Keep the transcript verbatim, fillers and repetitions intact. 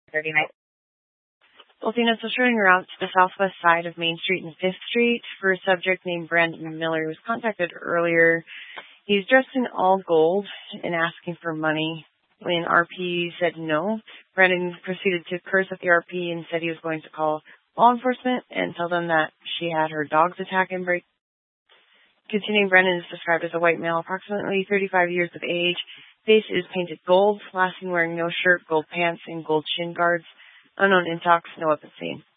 thirty-nine. Well, Tina, so turning around to the southwest side of Main Street and fifth Street for a subject named Brandon Miller, who was contacted earlier. He's dressed in all gold and asking for money. When R P said no, Brandon proceeded to curse at the R P and said he was going to call law enforcement and tell them that she had her dogs attack and break. Continuing, Brandon is described as a white male, approximately thirty-five years of age. Face is painted gold, last seen wearing no shirt, gold pants, and gold shin guards. Unknown intox, no weapon seen.